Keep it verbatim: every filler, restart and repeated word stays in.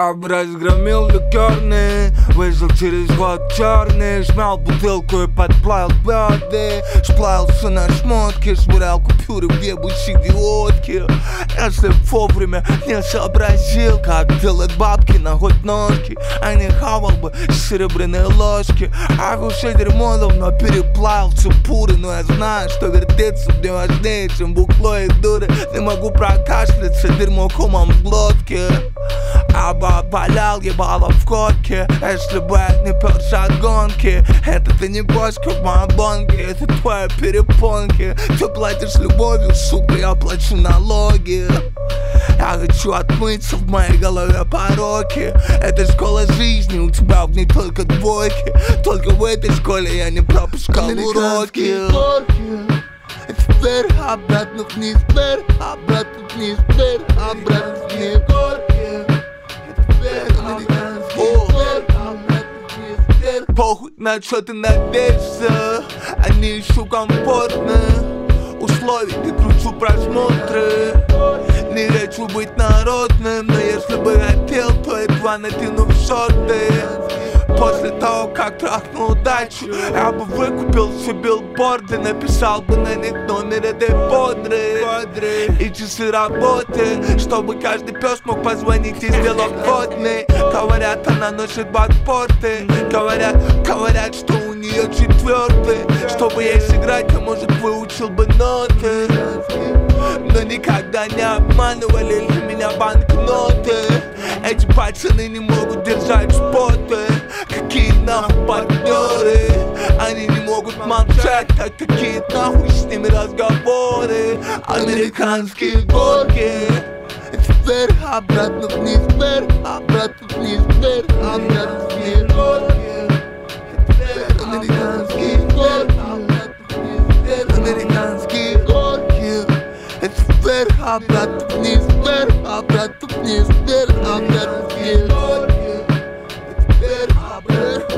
Разгромил ликерный, вышел через год черный, смял бутылку и подплавил бёрды, сплавился на шмотки, швырял купюры в ебучие диодки. Если б вовремя не сообразил, как делать бабки на хоть ножки, а не хавал бы серебряные ложки. А все дерьмо давно переплавился пуры, но я знаю, что вертеться мне важнее, чем бухло и дуры. Не могу прокашляться, дерьмо комом в глотке. Аба валял ебало в котке. Если бы я не перся от гонки, это ты не бочка в моей бонке, это твои перепонки. Ты платишь любовью, сука, я плачу налоги. Я хочу отмыться в моей голове пороки. Это школа жизни, у тебя в ней только двойки. Только в этой школе я не пропускал уроки. Вверх, обратно вниз, вверх, обратно вниз, вверх, обратно вниз. Похуй, на что ты надеешься, они ищу комфортных условий, не кручу просмотры. Не хочу быть народным, но если бы хотел, то едва натяну в шорты. После того, как трахнул удачу, я бы выкупил все билборды, написал бы на них номер этой бодрый и часы работы, чтобы каждый пес мог позвонить и сделать водный. Говорят, она носит бакпорты, говорят, говорят, что у нее четвертый. Чтобы ей сыграть, я, может, выучил бы ноты, но никогда не обманывали для меня банкноты. Эти пацаны не могут держать споты. Какие нахуй партнеры, они не могут молчать, так какие нахуй с ними разговоры. Американские горки. Вверх, обратно вниз, вверх, обратно вниз, вверх, обратно вниз. Американские горки, американские горки. Вверх, обратно вниз, вверх, обратно вниз, вверх, обратно вниз. Вверх, обратно.